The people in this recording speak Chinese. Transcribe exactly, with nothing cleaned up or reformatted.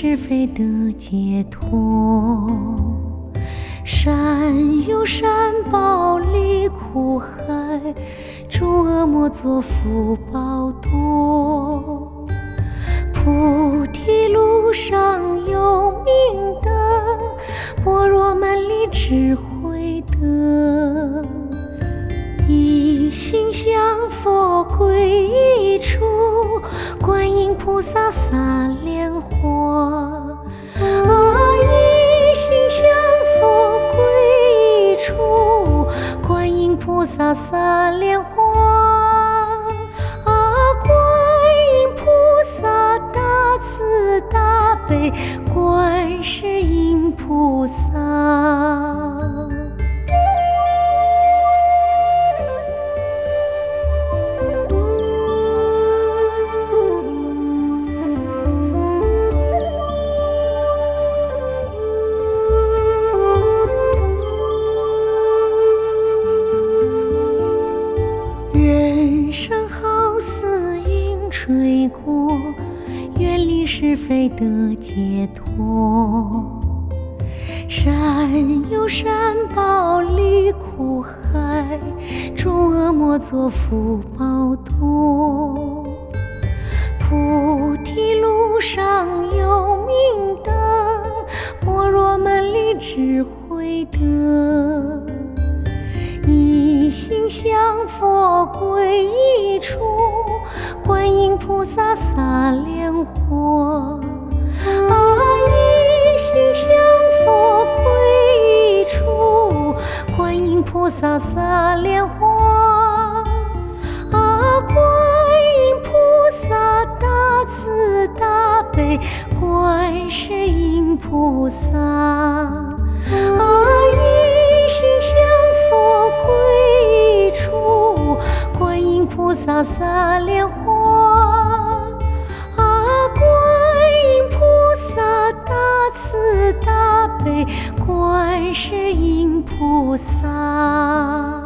是非的解脱。善有善报，离苦海，诸恶莫作，福报多。菩提路上有明灯，般若门里智慧德。一心向佛归一处，观音菩萨洒莲花。啊，一心向佛归一处，观音菩萨洒莲花。啊，观音菩萨大慈大悲，观世音菩萨。人生好似云吹过，远离是非的解脱。善有善报，离苦海，诸恶莫作，福报多。菩提路上有明灯，般若门里智慧德。一心向佛归一处，观音菩萨洒莲花。啊，一心向佛归一处，观音菩萨洒莲花。啊，观音菩萨大慈大悲，观世音菩萨。啊，一心向佛归一处，观音菩萨洒莲花。啊，观音菩萨大慈大悲，观世音菩萨。